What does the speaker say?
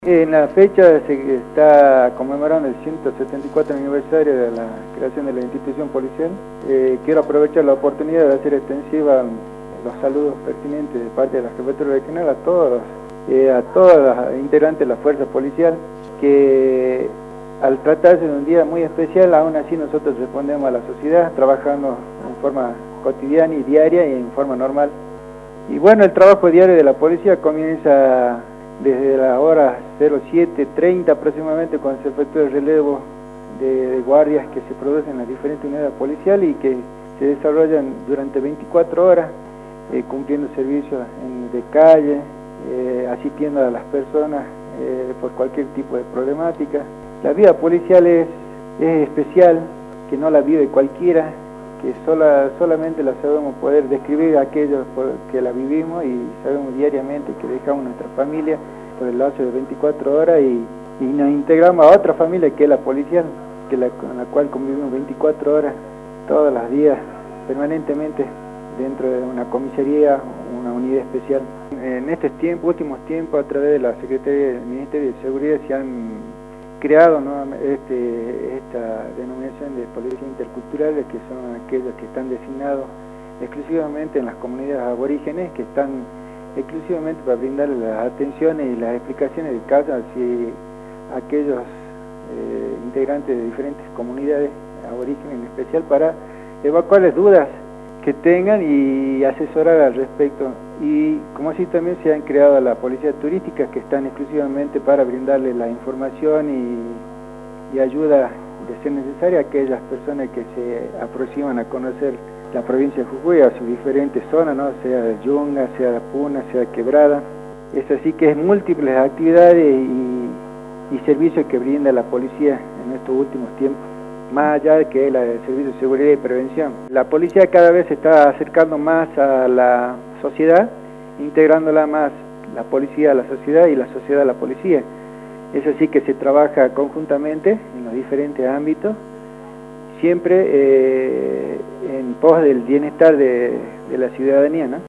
En la fecha se está conmemorando el 174 aniversario de la creación de la institución policial. Quiero aprovechar la oportunidad de hacer extensiva los saludos pertinentes de parte de la Jefatura Regional a todos los integrantes de la Fuerza Policial, que al tratarse de un día muy especial, aún así nosotros respondemos a la sociedad, trabajando en forma cotidiana y diaria y en forma normal. Y bueno, el trabajo diario de la policía comienza desde las horas 07:30 aproximadamente, cuando se efectúa el relevo de guardias que se producen en las diferentes unidades policiales y que se desarrollan durante 24 horas, cumpliendo servicios de calle, asistiendo a las personas por cualquier tipo de problemática. La vida policial es especial, que no la vive cualquiera, que solamente la sabemos poder describir aquellos que la vivimos y sabemos diariamente que dejamos nuestra familia por el lapso de 24 horas y nos integramos a otra familia que es la policial, con la cual convivimos 24 horas todos los días, permanentemente dentro de una comisaría o una unidad especial. En estos últimos tiempos, a través de la Secretaría del Ministerio de Seguridad, se han creado esta denominación de policías interculturales, que son aquellos que están designados exclusivamente en las comunidades aborígenes, que están exclusivamente para brindarles las atenciones y las explicaciones de casos a aquellos integrantes de diferentes comunidades aborígenes, en especial para evacuarles dudas que tengan y asesorar al respecto. Y como así también se han creado la policía turística, que están exclusivamente para brindarle la información y ayuda de ser necesaria a aquellas personas que se aproximan a conocer la provincia de Jujuy, a sus diferentes zonas, ¿no? Sea de Yunga, sea de Puna, sea de Quebrada. Es así que es múltiples actividades y servicios que brinda la policía en estos últimos tiempos, más allá de que es el servicio de seguridad y prevención. La policía cada vez se está acercando más a la sociedad, integrándola más, la policía a la sociedad y la sociedad a la policía. Es así que se trabaja conjuntamente en los diferentes ámbitos, siempre en pos del bienestar de la ciudadanía, ¿no?